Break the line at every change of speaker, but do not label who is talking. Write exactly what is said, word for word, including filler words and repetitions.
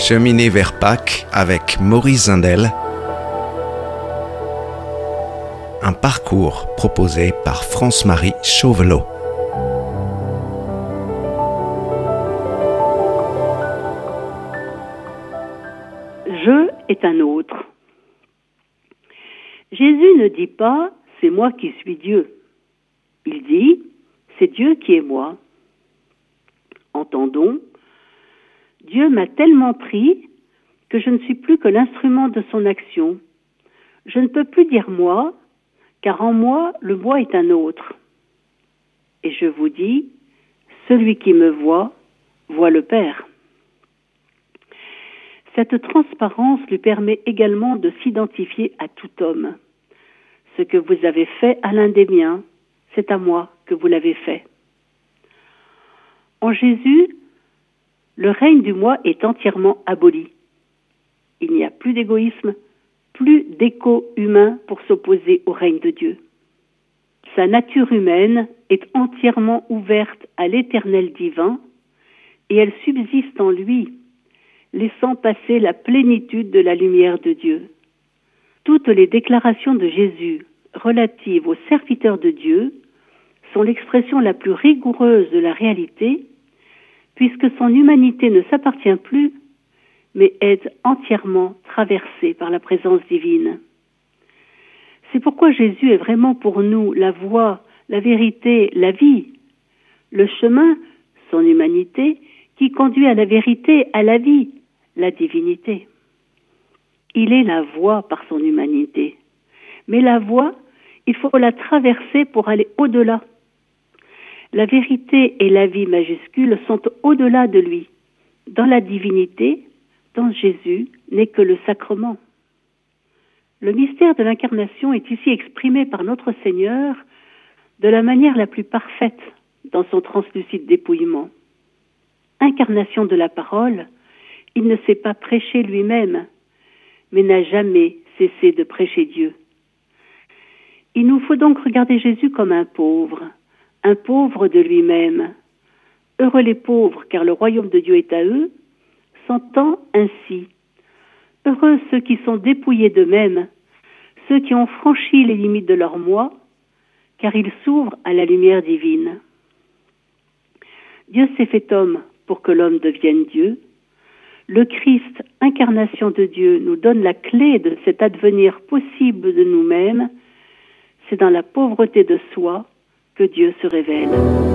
Cheminer vers Pâques avec Maurice Zindel. Un parcours proposé par France-Marie Chauvelot.
Je est un autre. Jésus ne dit pas « c'est moi qui suis Dieu ». Il dit « c'est Dieu qui est moi ». Entendons, Dieu m'a tellement pris que je ne suis plus que l'instrument de son action. Je ne peux plus dire moi, car en moi, le moi est un autre. Et je vous dis, celui qui me voit, voit le Père. Cette transparence lui permet également de s'identifier à tout homme. Ce que vous avez fait à l'un des miens, c'est à moi que vous l'avez fait. En Jésus, le règne du moi est entièrement aboli. Il n'y a plus d'égoïsme, plus d'écho humain pour s'opposer au règne de Dieu. Sa nature humaine est entièrement ouverte à l'éternel divin et elle subsiste en lui, laissant passer la plénitude de la lumière de Dieu. Toutes les déclarations de Jésus relatives aux serviteurs de Dieu sont l'expression la plus rigoureuse de la réalité, puisque son humanité ne s'appartient plus, mais est entièrement traversée par la présence divine. C'est pourquoi Jésus est vraiment pour nous la voie, la vérité, la vie, le chemin, son humanité, qui conduit à la vérité, à la vie, la divinité. Il est la voie par son humanité. Mais la voie, il faut la traverser pour aller au-delà. La vérité et la vie majuscules sont au-delà de lui. Dans la divinité, dans Jésus, n'est que le sacrement. Le mystère de l'incarnation est ici exprimé par notre Seigneur de la manière la plus parfaite dans son translucide dépouillement. Incarnation de la parole, il ne s'est pas prêché lui-même, mais n'a jamais cessé de prêcher Dieu. Il nous faut donc regarder Jésus comme un pauvre, un pauvre de lui-même. Heureux les pauvres, car le royaume de Dieu est à eux, s'entend ainsi. Heureux ceux qui sont dépouillés d'eux-mêmes, ceux qui ont franchi les limites de leur moi, car ils s'ouvrent à la lumière divine. Dieu s'est fait homme pour que l'homme devienne Dieu. Le Christ, incarnation de Dieu, nous donne la clé de cet advenir possible de nous-mêmes. C'est dans la pauvreté de soi que Dieu se révèle.